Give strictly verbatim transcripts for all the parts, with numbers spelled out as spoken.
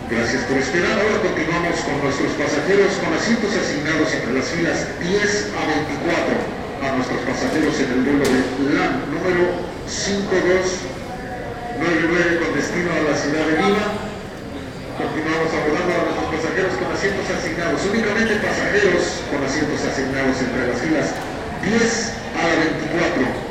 Gracias por esperar. Ahora continuamos con nuestros pasajeros con asientos asignados entre las filas diez a veinticuatro. A nuestros pasajeros en el vuelo de LAN número cinco dos nueve nueve con destino a la ciudad de Lima. Continuamos abordando a nuestros pasajeros con asientos asignados. Únicamente pasajeros con asientos asignados entre las filas diez a la veinticuatro.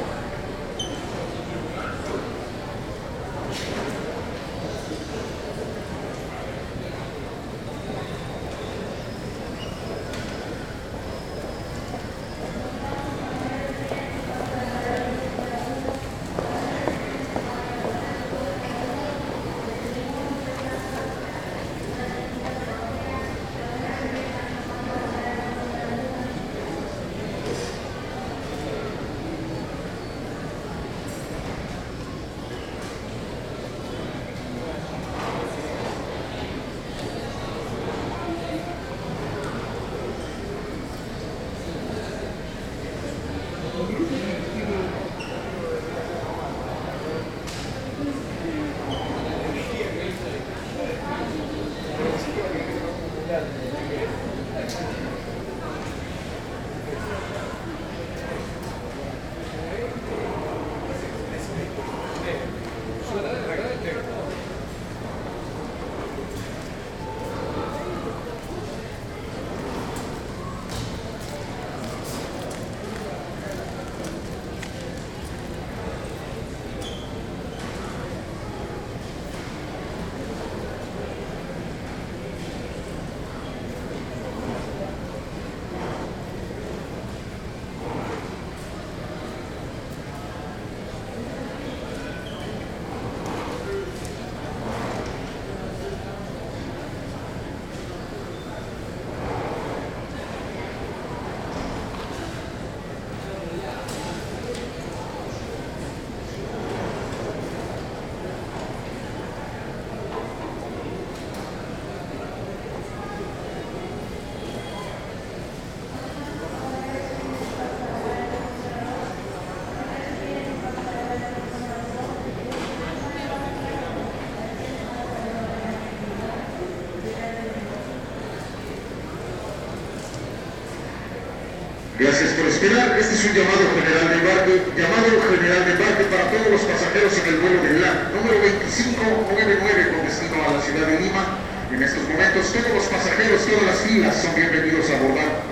Gracias por esperar. Este es un llamado general de embarque, llamado general de embarque para todos los pasajeros en el vuelo de LAN número veinticinco noventa y nueve con destino a la ciudad de Lima. En estos momentos todos los pasajeros, todas las filas son bienvenidos a abordar